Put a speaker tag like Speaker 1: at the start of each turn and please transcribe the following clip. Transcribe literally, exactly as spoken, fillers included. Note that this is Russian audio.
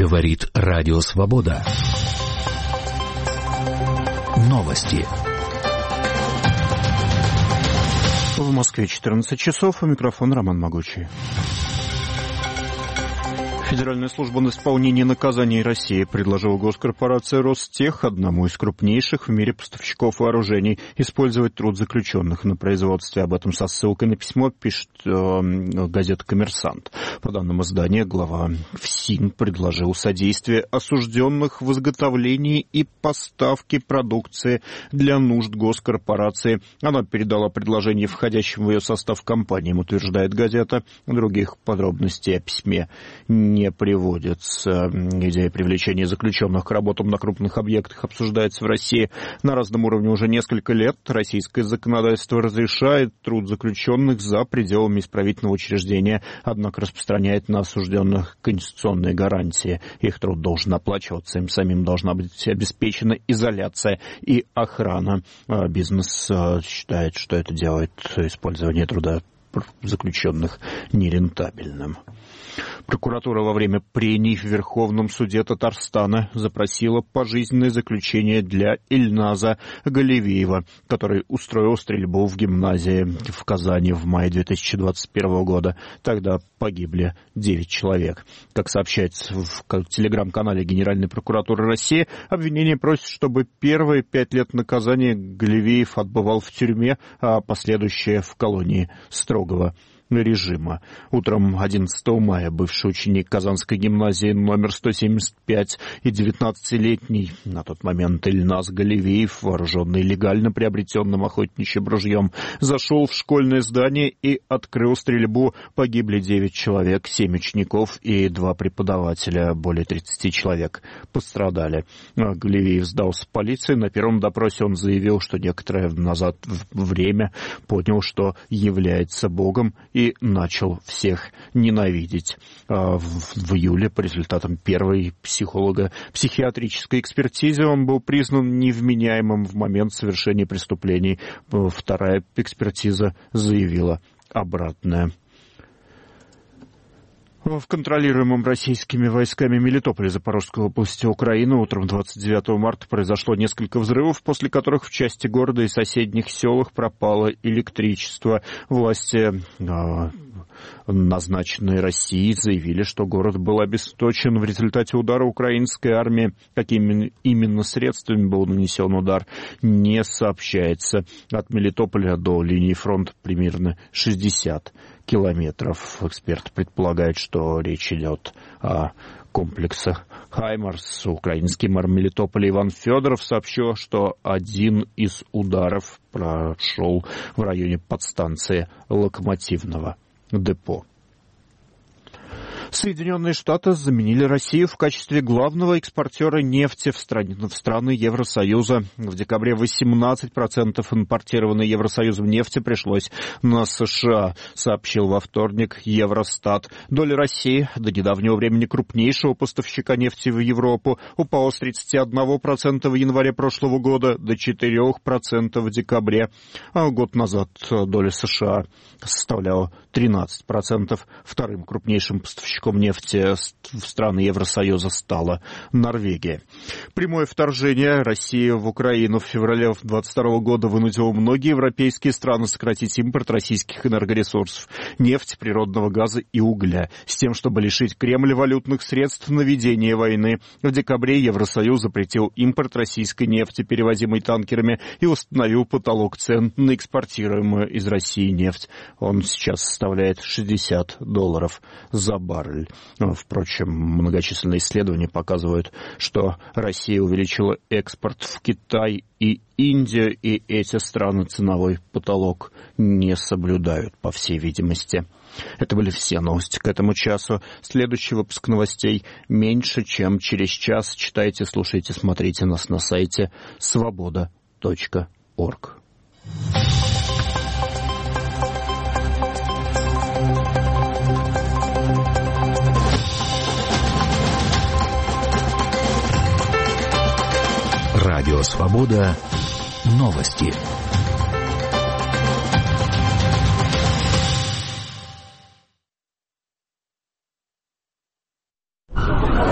Speaker 1: Говорит Радио Свобода. Новости.
Speaker 2: В Москве четырнадцать часов, у микрофона Роман Могучий. Федеральная служба исполнения наказаний России предложила госкорпорации Ростех, одному из крупнейших в мире поставщиков вооружений, использовать труд заключенных на производстве. Об этом со ссылкой на письмо пишет э, газета «Коммерсант». По данным издания, глава ФСИН предложил содействие осужденных в изготовлении и поставке продукции для нужд госкорпорации. Она передала предложение входящим в ее состав компаниям, утверждает газета. Других подробностей о письме не не приводится. Идея привлечения заключенных к работам на крупных объектах обсуждается в России на разном уровне уже несколько лет. Российское законодательство разрешает труд заключенных за пределами исправительного учреждения, однако распространяет на осужденных конституционные гарантии. Их труд должен оплачиваться, им самим должна быть обеспечена изоляция и охрана. Бизнес считает, что это делает использование труда заключенных нерентабельным. Прокуратура во время прений в Верховном суде Татарстана запросила пожизненное заключение для Ильназа Галевиева, который устроил стрельбу в гимназии в Казани в мае две тысячи двадцать первого года. Тогда погибли девять человек. Как сообщается в телеграм-канале Генеральной прокуратуры России, обвинение просит, чтобы первые пять лет наказания Галевиев отбывал в тюрьме, а последующие в колонии строгого режима. Утром одиннадцатого мая бывший ученик Казанской гимназии номер сто семьдесят пять и девятнадцатилетний на тот момент Ильназ Галевиев, вооруженный легально приобретенным охотничьим ружьем, зашел в школьное здание и открыл стрельбу. Погибли девять человек, семь учеников и два преподавателя. Более тридцати человек пострадали. Галевиев сдался полиции. На первом допросе он заявил, что некоторое назад время понял, что является Богом, и и начал всех ненавидеть. В, в июле по результатам первой психолого-психиатрической экспертизы он был признан невменяемым в момент совершения преступлений. Вторая экспертиза заявила обратное. В контролируемом российскими войсками Мелитополе Запорожской области Украины утром двадцать девятого марта произошло несколько взрывов, после которых в части города и соседних селах пропало электричество. Власти, назначенные Россией, заявили, что город был обесточен в результате удара украинской армии. Какими именно средствами был нанесен удар, не сообщается. От Мелитополя до линии фронта примерно шестьдесят километров. Эксперты предполагают, что речь идет о комплексах «Хаймарс». Украинский мэр Мелитополя Иван Федоров сообщил, что один из ударов прошел в районе подстанции локомотивного депо. Соединенные Штаты заменили Россию в качестве главного экспортера нефти в стране, в страны Евросоюза. В декабре восемнадцать процентов импортированной Евросоюзом нефти пришлось на США, сообщил во вторник Евростат. Доля России, до недавнего времени крупнейшего поставщика нефти в Европу, упала с тридцати одного процента в январе прошлого года до четырёх процентов в декабре. А год назад доля США составляла тринадцать процентов. Вторым крупнейшим поставщиком нефти в страны Евросоюза стала Норвегия. Прямое вторжение России в Украину в феврале две тысячи двадцать второго года вынудило многие европейские страны сократить импорт российских энергоресурсов, нефти, природного газа и угля, с тем, чтобы лишить Кремль валютных средств на ведение войны. В декабре Евросоюз запретил импорт российской нефти, перевозимой танкерами, и установил потолок цен на экспортируемую из России нефть. Он сейчас составляет шестьдесят долларов за баррель. Впрочем, многочисленные исследования показывают, что Россия увеличила экспорт в Китай и Индию, и эти страны ценовой потолок не соблюдают, по всей видимости. Это были все новости к этому часу. Следующий выпуск новостей меньше, чем через час. Читайте, слушайте, смотрите нас на сайте свобода точка орг.
Speaker 1: Радио «Свобода». Новости.